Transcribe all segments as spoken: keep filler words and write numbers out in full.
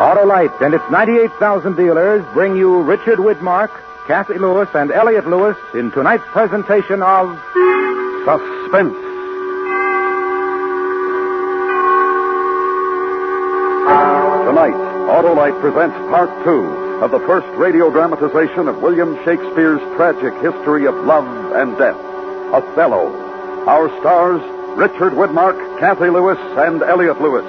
Autolite and its ninety-eight thousand dealers bring you Richard Widmark, Kathy Lewis, and Elliot Lewis in tonight's presentation of Suspense. Tonight, Autolite presents part two of the first radio dramatization of William Shakespeare's tragic history of love and death, Othello. Our stars, Richard Widmark, Kathy Lewis, and Elliot Lewis.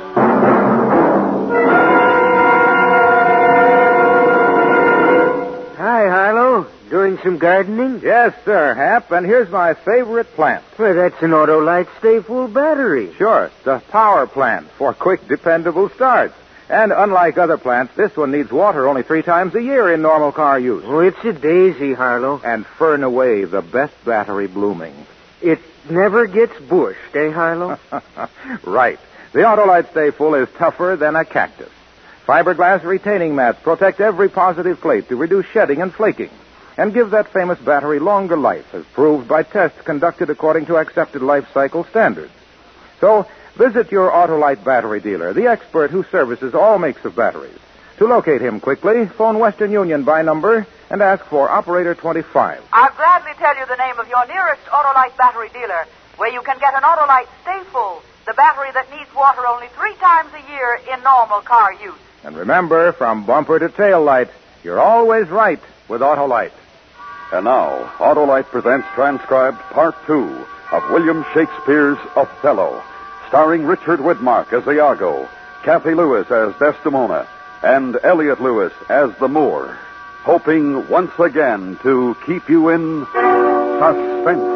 Hi, Harlow. Doing some gardening? Yes, sir, Hap, and here's my favorite plant. Well, that's an Autolite Stay-Full battery. Sure, the power plant for quick, dependable starts. And unlike other plants, this one needs water only three times a year in normal car use. Oh, it's a daisy, Harlow. And fur and away, the best battery blooming. It never gets bushed, eh, Harlow? Right. The Autolite Stay Full is tougher than a cactus. Fiberglass retaining mats protect every positive plate to reduce shedding and flaking and give that famous battery longer life, as proved by tests conducted according to accepted life cycle standards. So, visit your Autolite battery dealer, the expert who services all makes of batteries. To locate him quickly, phone Western Union by number and ask for Operator twenty-five. I'll gladly tell you the name of your nearest Autolite battery dealer, where you can get an Autolite Stay Full, the battery that needs water only three times a year in normal car use. And remember, from bumper to tail light, you're always right with Autolite. And now, Autolite presents transcribed part two of William Shakespeare's Othello, starring Richard Widmark as Iago, Kathy Lewis as Desdemona, and Elliot Lewis as the Moor, hoping once again to keep you in suspense.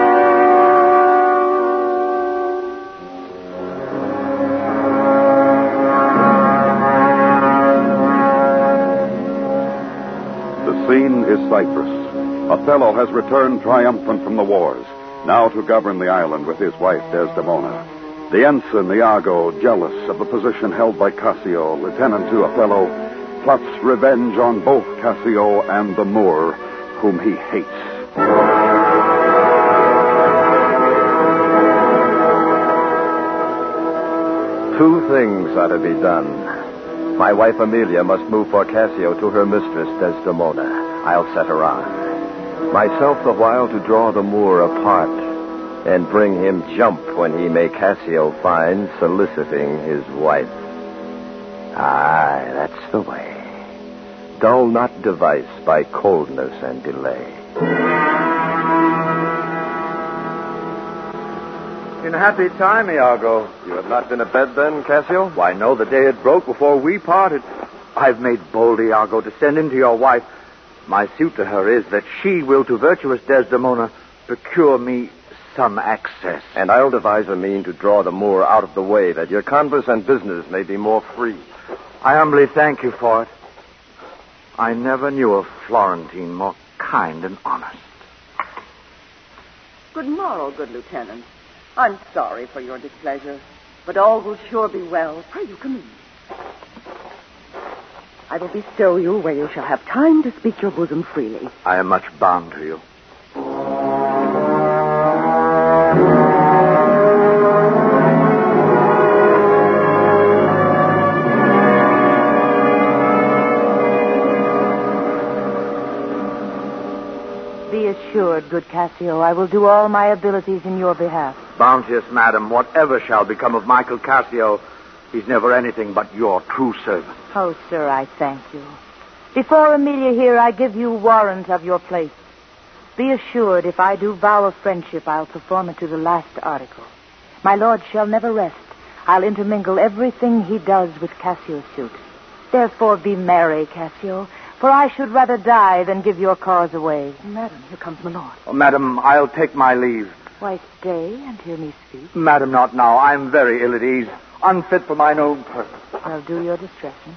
The scene is Cyprus. Othello has returned triumphant from the wars, now to govern the island with his wife Desdemona. The ensign, Iago, jealous of the position held by Cassio, lieutenant to Othello, plots revenge on both Cassio and the Moor, whom he hates. Two things are to be done. My wife Amelia must move for Cassio to her mistress Desdemona. I'll set her on. Myself the while to draw the Moor apart and bring him jump when he may Cassio find soliciting his wife. Aye, that's the way. Dull not device by coldness and delay. In happy time, Iago. You have not been abed then, Cassio? Why, no, the day it broke before we parted. I've made bold, Iago, to send in to your wife. My suit to her is that she will to virtuous Desdemona procure me some access. And I'll devise a mean to draw the Moor out of the way, that your converse and business may be more free. I humbly thank you for it. I never knew a Florentine more kind and honest. Good morrow, good lieutenant. I'm sorry for your displeasure, but all will sure be well. Pray you come in. I will bestow you where you shall have time to speak your bosom freely. I am much bound to you. Be assured, good Cassio, I will do all my abilities in your behalf. Bounteous madam, whatever shall become of Michael Cassio, he's never anything but your true servant. Oh, sir, I thank you. Before Amelia here, I give you warrant of your place. Be assured, if I do vow a friendship, I'll perform it to the last article. My lord shall never rest. I'll intermingle everything he does with Cassio's suit. Therefore be merry, Cassio, for I should rather die than give your cause away. Madam, here comes my lord. Oh, madam, I'll take my leave. Why, stay and hear me speak. Madam, not now. I'm very ill at ease, unfit for mine own purpose. I'll do your distressing.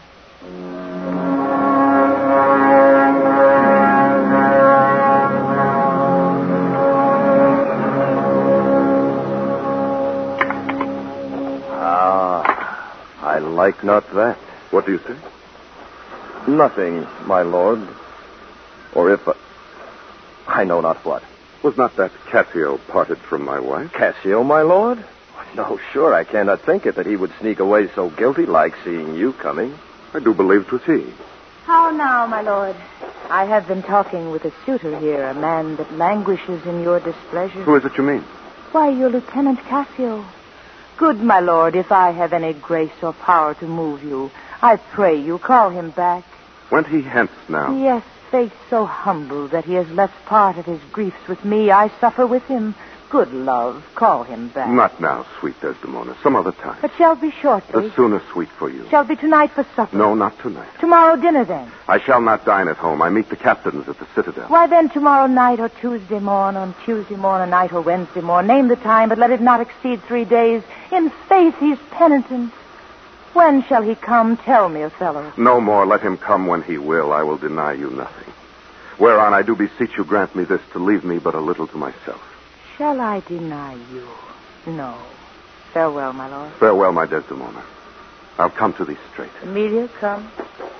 Ah, I like not that. What do you say? Nothing, my lord. Or if... Uh, I know not what. Was not that Cassio parted from my wife? Cassio, my lord? No, sure, I cannot think it that he would sneak away so guilty-like, seeing you coming. I do believe 'twas he. How now, my lord? I have been talking with a suitor here, a man that languishes in your displeasure. Who is it you mean? Why, your Lieutenant Cassio. Good, my lord, if I have any grace or power to move you, I pray you call him back. Went he hence now? Yes, face so humble that he has left part of his griefs with me. I suffer with him. Good love, call him back. Not now, sweet Desdemona. Some other time. But shall be shortly. The sooner, sweet, for you. Shall be tonight for supper. No, not tonight. Tomorrow dinner, then. I shall not dine at home. I meet the captains at the Citadel. Why, then, tomorrow night or Tuesday morn, on Tuesday morn, or night or Wednesday morn. Name the time, but let it not exceed three days. In faith, he's penitent. When shall he come? Tell me, Othello. No more. Let him come when he will. I will deny you nothing. Whereon I do beseech you grant me this, to leave me but a little to myself. Shall I deny you? No. Farewell, my lord. Farewell, my Desdemona. I'll come to thee straight. Amelia, come.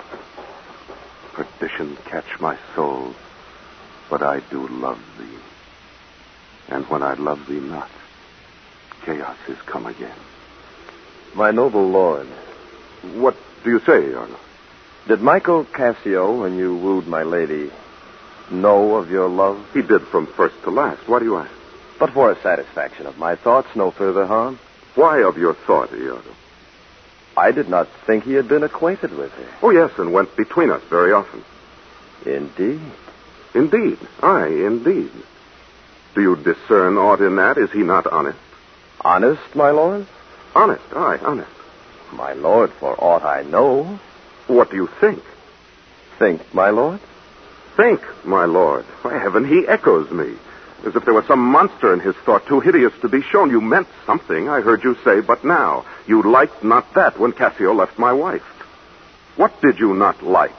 Perdition catch my soul, but I do love thee. And when I love thee not, chaos is come again. My noble lord. What do you say, Iago? Did Michael Cassio, when you wooed my lady, know of your love? He did from first to last. Why do you ask? But for a satisfaction of my thoughts, no further harm. Why of your thought, Iago? I did not think he had been acquainted with her. Oh, yes, and went between us very often. Indeed. Indeed. Aye, indeed. Do you discern aught in that? Is he not honest? Honest, my lord? Honest, aye, honest. My lord, for aught I know. What do you think? Think, my lord? Think, my lord. By heaven, he echoes me. As if there were some monster in his thought too hideous to be shown. You meant something, I heard you say, but now. You liked not that when Cassio left my wife. What did you not like?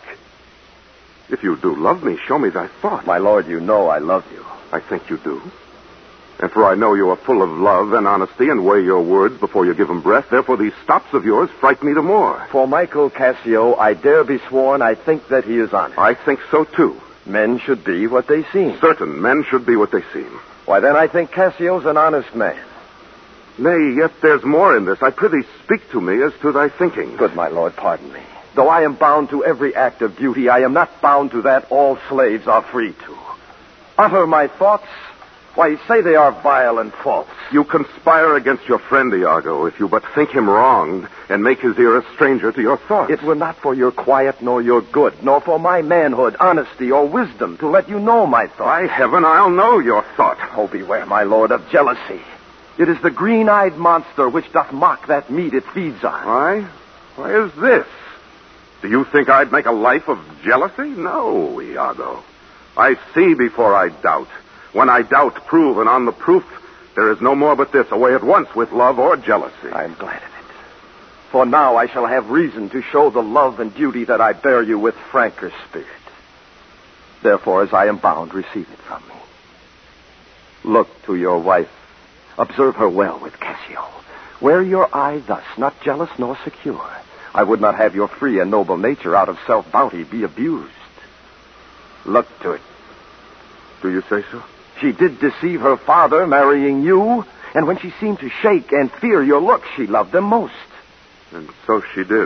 If you do love me, show me thy thought. My lord, you know I love you. I think you do. And for I know you are full of love and honesty and weigh your words before you give them breath. Therefore, these stops of yours frighten me the more. For Michael Cassio, I dare be sworn I think that he is honest. I think so, too. Men should be what they seem. Certain men should be what they seem. Why, then I think Cassio's an honest man. Nay, yet there's more in this. I prithee speak to me as to thy thinking. Good, my lord, pardon me. Though I am bound to every act of duty, I am not bound to that all slaves are free to. Utter my thoughts. Why, say they are vile and false. You conspire against your friend, Iago, if you but think him wronged and make his ear a stranger to your thoughts. It were not for your quiet nor your good, nor for my manhood, honesty, or wisdom to let you know my thoughts. By heaven, I'll know your thought. Oh, beware, my lord, of jealousy. It is the green-eyed monster which doth mock that meat it feeds on. Why? Why is this? Do you think I'd make a life of jealousy? No, Iago. I see before I doubt. When I doubt, prove, and on the proof, there is no more but this, away at once with love or jealousy. I am glad of it. For now I shall have reason to show the love and duty that I bear you with franker spirit. Therefore, as I am bound, receive it from me. Look to your wife. Observe her well with Cassio. Wear your eye thus, not jealous nor secure. I would not have your free and noble nature out of self-bounty be abused. Look to it. Do you say so? She did deceive her father, marrying you, and when she seemed to shake and fear your looks, she loved them most. And so she did.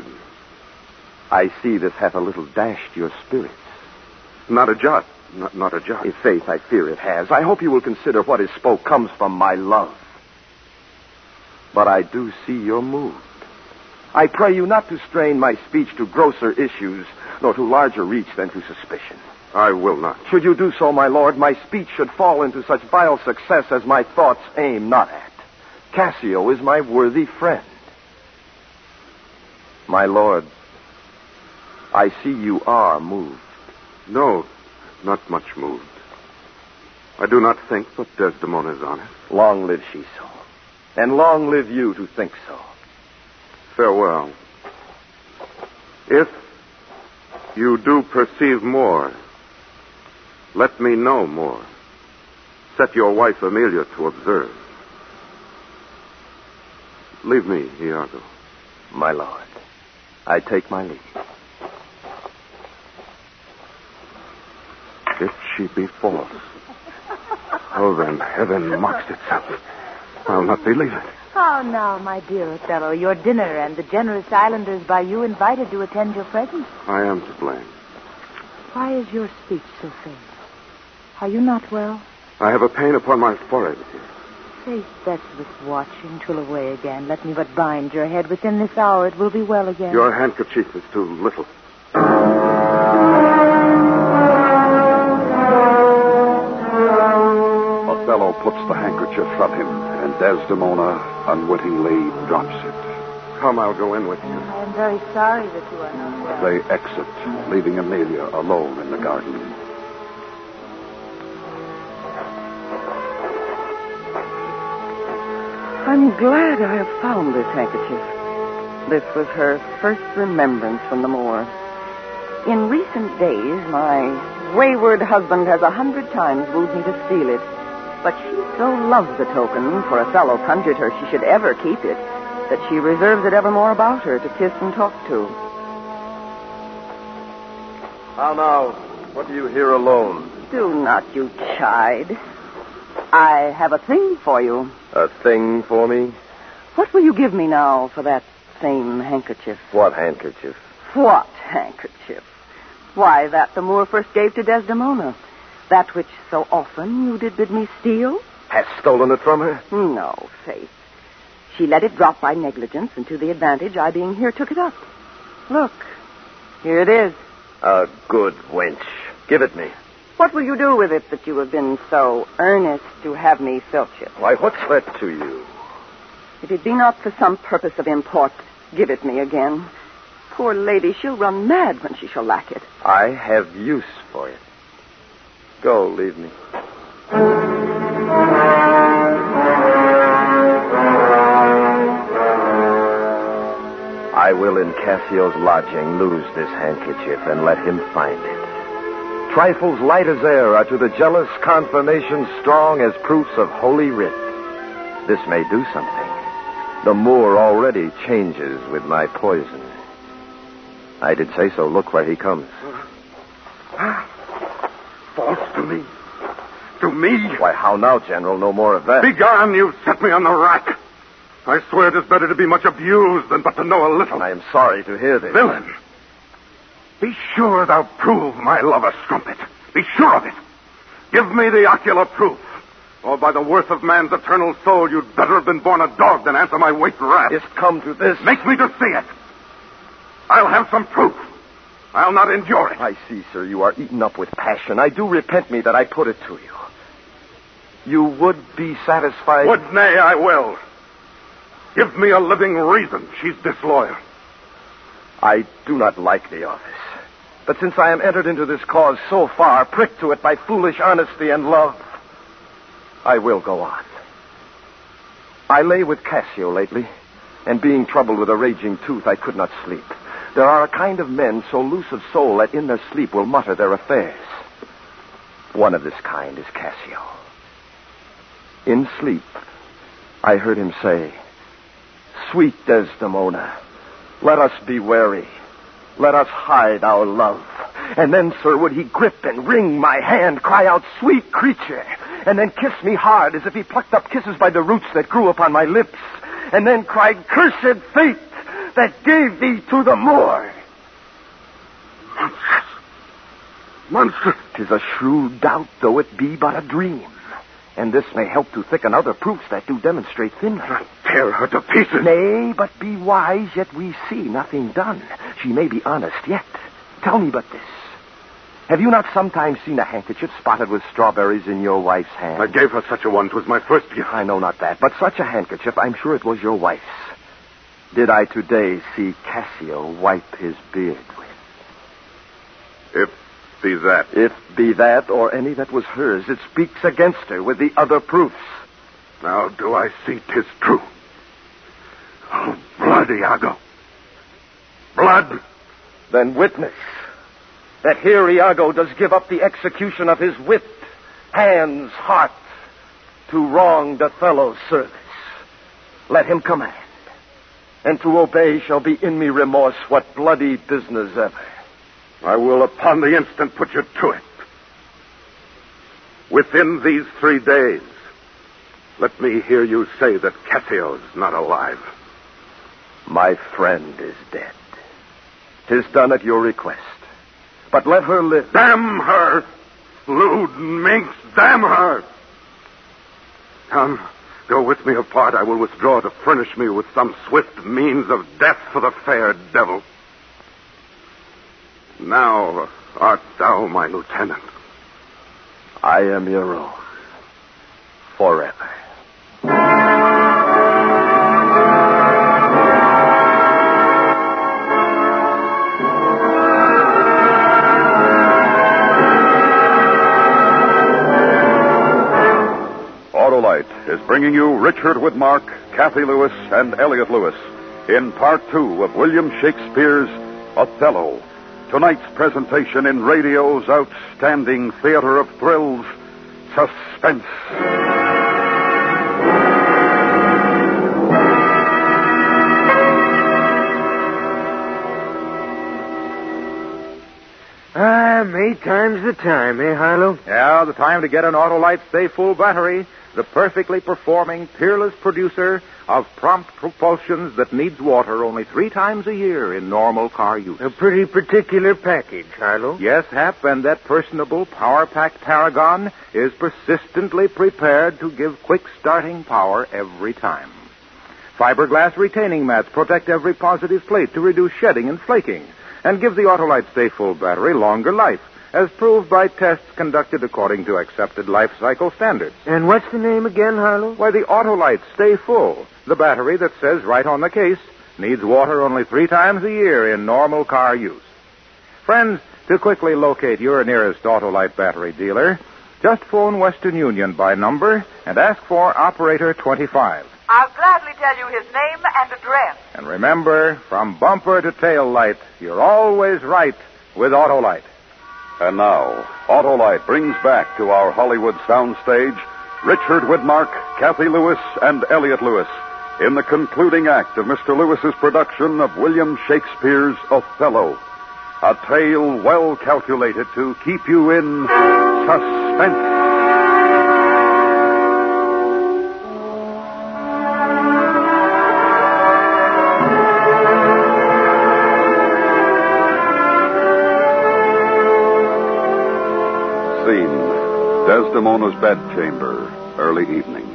I see this hath a little dashed your spirits. Not a jot. Not, not a jot. In faith, I fear it has. I hope you will consider what is spoke comes from my love. But I do see you're moved. I pray you not to strain my speech to grosser issues, nor to larger reach than to suspicion. I will not. Should you do so, my lord, my speech should fall into such vile success as my thoughts aim not at. Cassio is my worthy friend. My lord, I see you are moved. No, not much moved. I do not think but Desdemona is honest. Long live she so. And long live you to think so. Farewell. If you do perceive more, let me know more. Set your wife Amelia to observe. Leave me, Iago. My lord, I take my leave. If she be false, oh, then heaven mocks itself. I'll not believe it. How now, my dear Othello, your dinner and the generous islanders by you invited to attend your presence. I am to blame. Why is your speech so faint? Are you not well? I have a pain upon my forehead. Faith, that's watching twill away again. Let me but bind your head. Within this hour it will be well again. Your handkerchief is too little. Othello puts the handkerchief from him, and Desdemona unwittingly drops it. Come, I'll go in with you. I am very sorry that you are not well. They exit, leaving Amelia alone in the garden. I'm glad I have found this handkerchief. This was her first remembrance from the moor. In recent days, my wayward husband has a hundred times wooed me to steal it. But she so loves the token, for Othello conjured her she should ever keep it, that she reserves it evermore about her to kiss and talk to. How now? What do you here alone? Do not you chide. I have a thing for you. A thing for me? What will you give me now for that same handkerchief? What handkerchief? What handkerchief? Why, that the Moor first gave to Desdemona. That which so often you did bid me steal? Hast stolen it from her? No, Faith. She let it drop by negligence, and to the advantage I being here took it up. Look, here it is. A good wench. Give it me. What will you do with it that you have been so earnest to have me filch it? Why, what's that to you? If it be not for some purpose of import, give it me again. Poor lady, she'll run mad when she shall lack it. I have use for it. Go, leave me. I will in Cassio's lodging lose this handkerchief and let him find it. Trifles light as air are to the jealous confirmation strong as proofs of Holy Writ. This may do something. The Moor already changes with my poison. I did say so. Look where he comes. False to me. To me? Why, how now, General? No more of that. Begone, you've set me on the rack. I swear it is better to be much abused than but to know a little. I am sorry to hear this. Villain! Be sure thou prove my love a strumpet. Be sure of it. Give me the ocular proof. Or by the worth of man's eternal soul, you'd better have been born a dog than answer my weight wrath. It's come to this. Make me to see it. I'll have some proof. I'll not endure it. I see, sir, you are eaten up with passion. I do repent me that I put it to you. You would be satisfied... Would, nay, I will. Give me a living reason she's disloyal. I do not like the office. But since I am entered into this cause so far, pricked to it by foolish honesty and love, I will go on. I lay with Cassio lately, and being troubled with a raging tooth, I could not sleep. There are a kind of men so loose of soul that in their sleep will mutter their affairs. One of this kind is Cassio. In sleep, I heard him say, "Sweet Desdemona, let us be wary. Let us hide our love." And then, sir, would he grip and wring my hand, cry out, "Sweet creature," and then kiss me hard as if he plucked up kisses by the roots that grew upon my lips, and then cried, "Cursed fate that gave thee to the Moor." Monstrous. Monstrous. 'Tis a shrewd doubt, though it be but a dream. And this may help to thicken other proofs that do demonstrate thinly. I'll tear her to pieces. Nay, but be wise, yet we see nothing done. She may be honest yet. Tell me but this. Have you not sometimes seen a handkerchief spotted with strawberries in your wife's hand? I gave her such a one. 'Twas my first gift. I know not that, but such a handkerchief, I'm sure it was your wife's. Did I today see Cassio wipe his beard with? If be that. If be that, or any that was hers, it speaks against her with the other proofs. Now do I see 'tis true. Oh, blood, Iago. Blood. Then witness that here Iago does give up the execution of his wit, hands, heart, to wronged Othello's service. Let him command, and to obey shall be in me remorse what bloody business ever. I will upon the instant put you to it. Within these three days, Let me hear you say that Cassio's not alive. My friend is dead. 'Tis done at your request. But let her live. Damn her! Lewd minx, damn her! Come, go with me apart. I will withdraw to furnish me with some swift means of death for the fair devil. Now art thou my lieutenant. I am your own. Forever. Autolite is bringing you Richard Widmark, Kathy Lewis, and Elliot Lewis in part two of William Shakespeare's Othello. Tonight's presentation in radio's outstanding theater of thrills, Suspense. Ah, May time's the time, eh, Harlow? Yeah, the time to get an Autolite Stay Full battery, the perfectly performing, peerless producer of prompt propulsions that needs water only three times a year in normal car use. A pretty particular package, Harlow. Yes, Hap, and that personable, power-packed Paragon is persistently prepared to give quick starting power every time. Fiberglass retaining mats protect every positive plate to reduce shedding and flaking, and give the Autolite Stay Full battery longer life, as proved by tests conducted according to accepted life cycle standards. And what's the name again, Harlow? Why, the Autolite Stay Full, the battery that says right on the case, needs water only three times a year in normal car use. Friends, to quickly locate your nearest Autolite battery dealer, just phone Western Union by number and ask for Operator twenty-five. I'll gladly tell you his name and address. And remember, from bumper to tail light, you're always right with Autolite. And now, Autolite brings back to our Hollywood soundstage Richard Widmark, Kathy Lewis, and Elliot Lewis in the concluding act of Mister Lewis's production of William Shakespeare's Othello, a tale well calculated to keep you in suspense. Desdemona's bedchamber, early evening.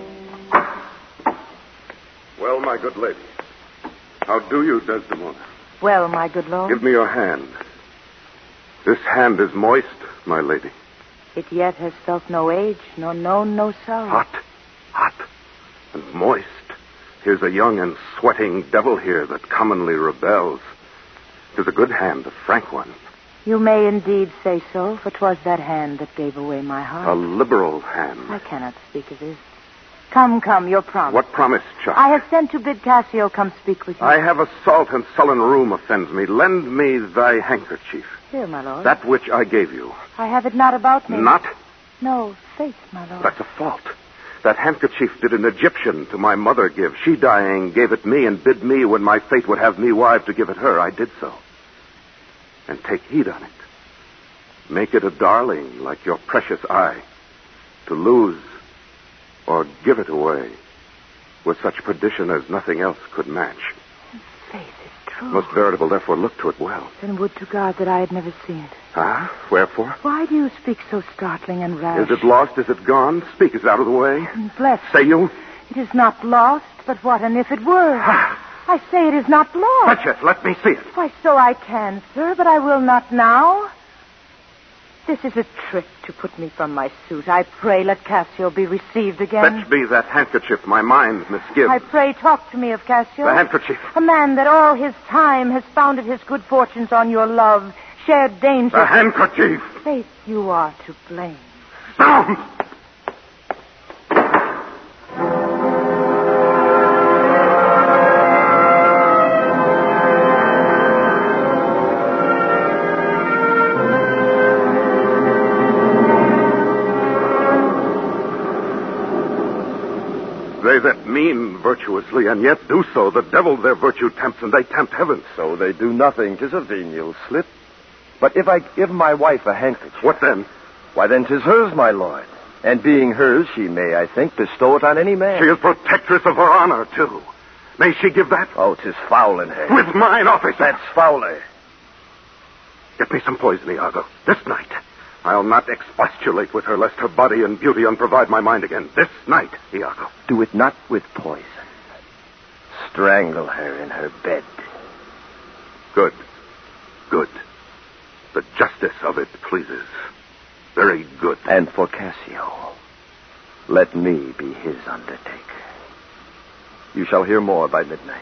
Well, my good lady, how do you, Desdemona? Well, my good lord. Give me your hand. This hand is moist, my lady. It yet has felt no age, nor known no sorrow. Hot, hot, and moist. Here's a young and sweating devil here that commonly rebels. 'Tis a good hand, a frank one. You may indeed say so, for 'twas that hand that gave away my heart. A liberal hand. I cannot speak of this. Come, come, your promise. What promise, Chuck? I have sent to bid Cassio come speak with you. I have a salt and sullen room offends me. Lend me thy handkerchief. Here, my lord. That which I gave you. I have it not about me. Not? No, faith, my lord. That's a fault. That handkerchief did an Egyptian to my mother give. She, dying, gave it me and bid me, when my fate would have me wife, to give it her. I did so. And take heed on it. Make it a darling like your precious eye. To lose or give it away with such perdition as nothing else could match. Faith is true. Most veritable, therefore look to it well. Then would to God that I had never seen it. Ah, wherefore? Why do you speak so startling and rash? Is it lost? Is it gone? Speak, is it out of the way? Bless. Say you? It is not lost, but what and if it were? Ah. I say it is not lost. Fetch it. Let me see it. Why, so I can, sir, but I will not now. This is a trick to put me from my suit. I pray let Cassio be received again. Fetch me that handkerchief. My mind misgives. I pray talk to me of Cassio. The handkerchief. A man that all his time has founded his good fortunes on your love, shared danger. The handkerchief. Faith, you are to blame. Sound! They that mean virtuously and yet do so, the devil their virtue tempts, and they tempt heaven. So they do nothing. 'Tis a venial slip. But if I give my wife a handkerchief... What then? Why, then 'tis hers, my lord. And being hers, she may, I think, bestow it on any man. She is protectress of her honor, too. May she give that? Oh, 'tis foul in her. With mine, officer. That's fouler. Get me some poison, Iago. This night. I'll not expostulate with her, lest her body and beauty unprovide my mind again. This night, Iago. Do it not with poison. Strangle her in her bed. Good. Good. The justice of it pleases. Very good. And for Cassio, let me be his undertaker. You shall hear more by midnight.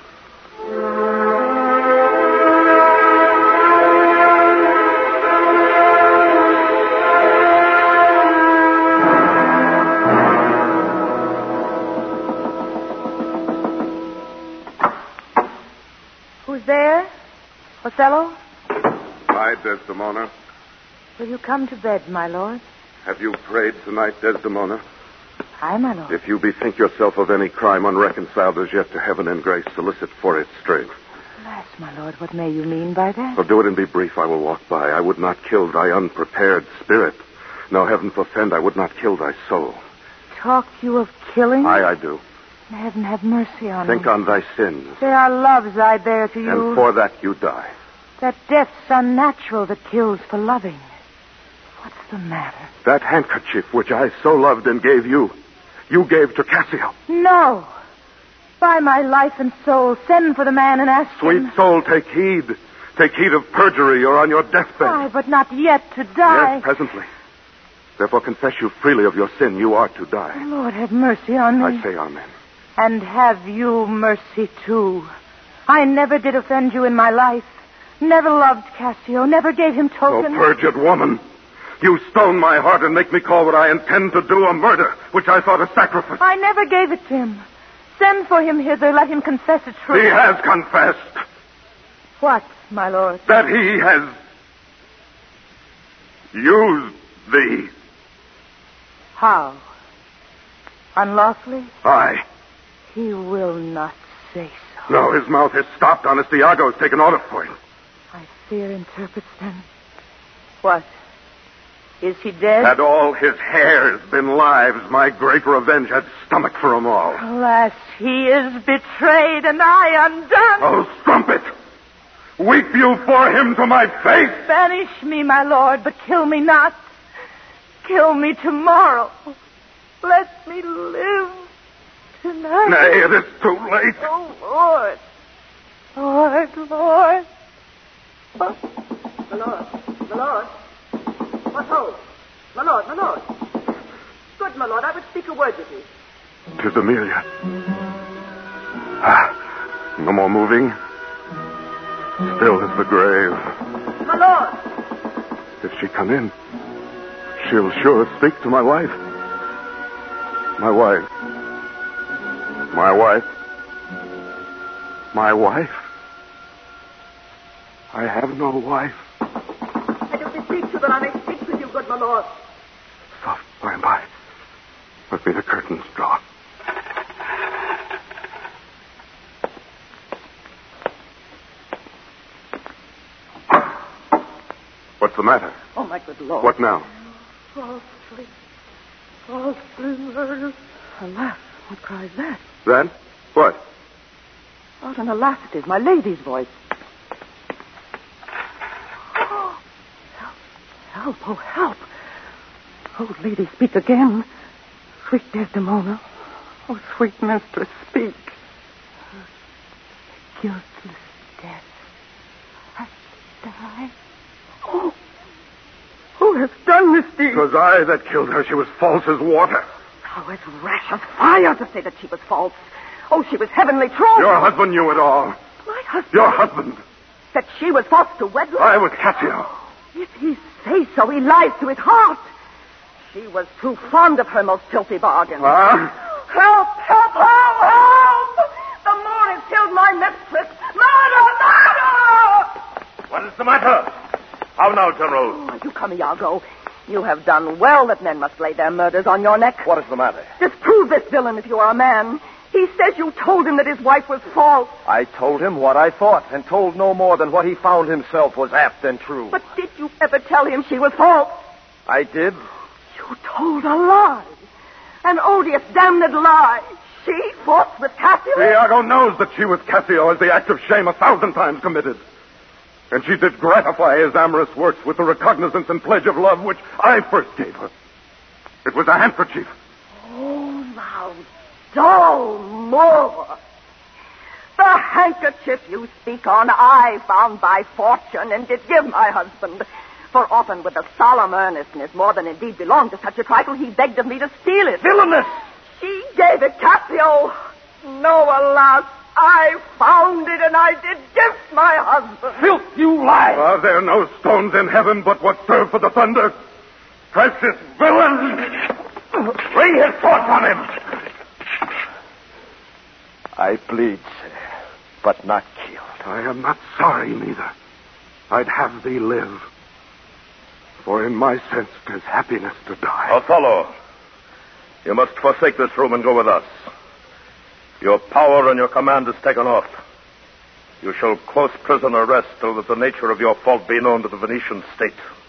Who's there? Othello? My Desdemona. Will you come to bed, my lord? Have you prayed tonight, Desdemona? Aye, my lord. If you bethink yourself of any crime unreconciled as yet to heaven and grace, solicit for its strength. Alas, my lord, what may you mean by that? So do it and be brief. I will walk by. I would not kill thy unprepared spirit. No, heaven forfend, I would not kill thy soul. Talk you of killing? Aye, I do. Heaven have mercy on Think me. on thy sins. They are loves I bear to you. And for that you die. That death's unnatural that kills for loving. What's the matter? That handkerchief which I so loved and gave you, you gave to Cassio. No. By my life and soul, send for the man and ask Sweet him. soul, take heed. Take heed of perjury. You're on your deathbed. Aye, but not yet to die. Yes, presently. Therefore confess you freely of your sin. You are to die. Lord, have mercy on me. I say amen. And have you mercy, too. I never did offend you in my life. Never loved Cassio. Never gave him Oh, token. perjured woman. You stone my heart and make me call what I intend to do a murder, which I thought a sacrifice. I never gave it to him. Send for him hither. Let him confess the truth. He has confessed What, my lord? that he has used thee. How? Unlawfully? Aye. He will not say so. No, his mouth is stopped. Honest Iago has taken order for him. I fear interprets then. What? Is he dead? Had all his hairs been lives, my great revenge had stomach for 'em all. Alas, he is betrayed and I undone. Oh, strumpet! Weep you for him to my face! Banish me, my lord, but kill me not. Kill me tomorrow. Let me live tonight. Nay, it is too late. Oh, Lord. Lord, Lord. Oh. My lord, my lord. What ho? My lord, my lord. Good, my lord, I would speak a word with you. 'Tis Amelia. Ah, no more moving. Still as the grave. My lord. If she come in, she'll sure speak to my wife. My wife. My wife. My wife. I have no wife. I do beseech you that I may speak with you, good my lord. Soft by and by. Let me the curtains draw. What's the matter? Oh, my good lord. What now? Falsely. Falsely murdered. Alas, what cries that? That? What? What an alas it is, my lady's voice. Oh, help, help, oh, help. Oh, lady, speak again. Sweet Desdemona. Oh, sweet mistress, speak. Guiltless death. I die. Oh, who has done this deed? It was I that killed her. She was false as water. How as rash as fire to say that she was false. Oh, she was heavenly true. Your husband knew it all. My husband. Your husband. That she was false to wedlock. I was Cassio. If he say so, he lies to his heart. She was too fond of her most filthy bargain. Huh? Help, help, help, help! The moon has killed my mistress. Murder, murder! What is the matter? How now, General? Oh, you come, Iago. You have done well that men must lay their murders on your neck. What is the matter? Disprove this villain if you are a man. He says you told him that his wife was false. I told him what I thought, and told no more than what he found himself was apt and true. But did you ever tell him she was false? I did. You You told a lie. An odious, damned lie. She fought with Cassio? Iago knows that she was Cassio as the act of shame a thousand times committed. And she did gratify his amorous works with the recognizance and pledge of love which I first gave her. It was a handkerchief. Oh, now, don't more. The handkerchief you speak on I found by fortune and did give my husband. For often with a solemn earnestness, more than indeed belonged to such a trifle, he begged of me to steal it. Villainous! She gave it, Cassio. No, alas, I found it and I did give my husband. Filth, you lie! Are there no stones in heaven but what serve for the thunder? Precious villain! Lay his sword on him! I plead, sir, but not killed. I am not sorry, neither. I'd have thee live. For in my sense, 'tis happiness to die. Othello, you must forsake this room and go with us. Your power and your command is taken off. You shall close prison or rest till that the nature of your fault be known to the Venetian state.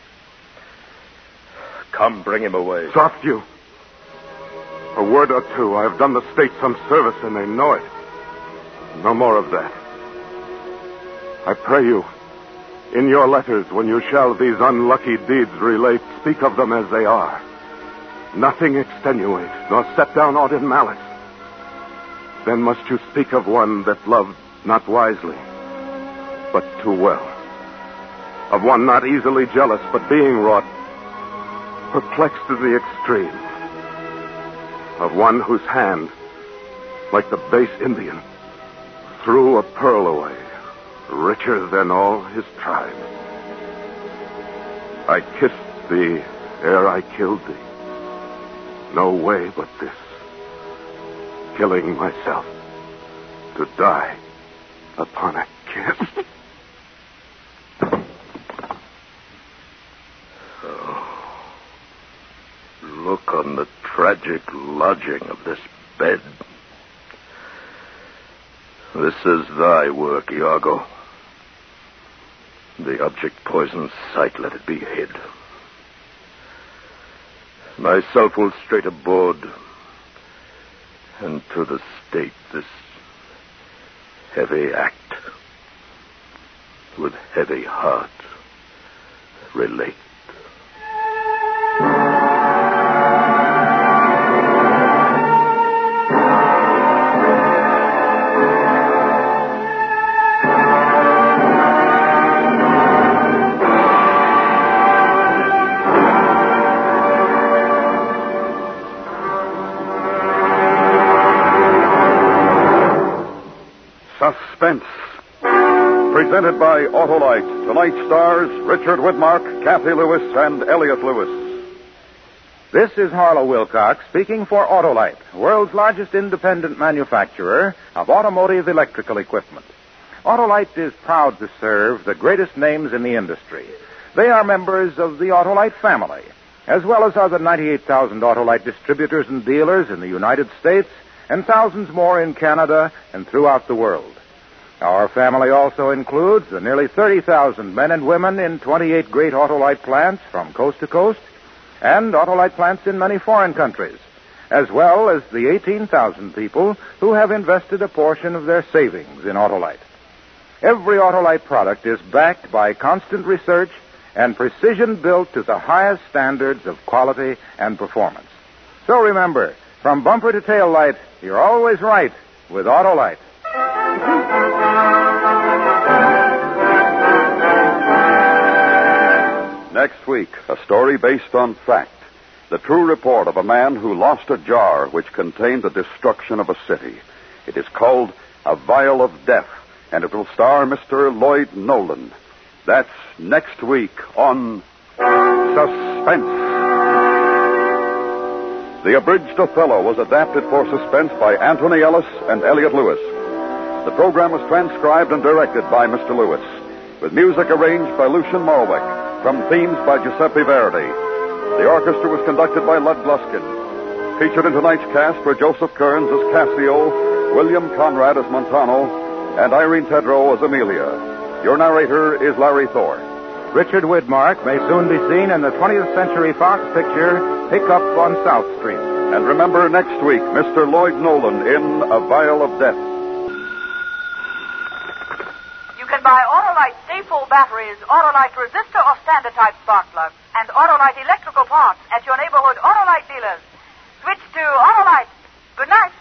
Come, bring him away. Soft you. A word or two. I have done the state some service, and they know it. No more of that. I pray you, in your letters, when you shall these unlucky deeds relate, speak of them as they are. Nothing extenuate, nor set down aught in malice. Then must you speak of one that loved not wisely, but too well. Of one not easily jealous, but being wrought, perplexed to the extreme. Of one whose hand, like the base Indian, threw a pearl away, richer than all his tribe. I kissed thee ere I killed thee. No way but this, killing myself to die upon a kiss. Oh, look on the tragic lodging of this bed. This is thy work, Iago. The object poisons sight, let it be hid. Myself will straight aboard, and to the state this heavy act, with heavy heart, relate. Suspense. Presented by Autolite. Tonight stars Richard Widmark, Kathy Lewis, and Elliot Lewis. This is Harlow Wilcox speaking for Autolite, world's largest independent manufacturer of automotive electrical equipment. Autolite is proud to serve the greatest names in the industry. They are members of the Autolite family, as well as other ninety-eight thousand Autolite distributors and dealers in the United States and thousands more in Canada and throughout the world. Our family also includes the nearly thirty thousand men and women in twenty-eight great Autolite plants from coast to coast and Autolite plants in many foreign countries, as well as the eighteen thousand people who have invested a portion of their savings in Autolite. Every Autolite product is backed by constant research and precision built to the highest standards of quality and performance. So remember, from bumper to tail light, you're always right with Autolite. Next week, a story based on fact. The true report of a man who lost a jar which contained the destruction of a city. It is called A Vial of Death, and it will star Mister Lloyd Nolan. That's next week on Suspense. The abridged Othello was adapted for suspense by Anthony Ellis and Elliot Lewis. The program was transcribed and directed by Mister Lewis, with music arranged by Lucian Morwick, from themes by Giuseppe Verdi. The orchestra was conducted by Lud Gluskin. Featured in tonight's cast were Joseph Kearns as Cassio, William Conrad as Montano, and Irene Tedrow as Amelia. Your narrator is Larry Thor. Richard Widmark may soon be seen in the twentieth Century Fox picture Pickup on South Street. And remember next week, Mister Lloyd Nolan in A Vial of Death. You can buy Autolite Stay Full batteries, Autolite resistor or standard type spark plugs, and Autolite electrical parts at your neighborhood Autolite dealers. Switch to Autolite. Good night.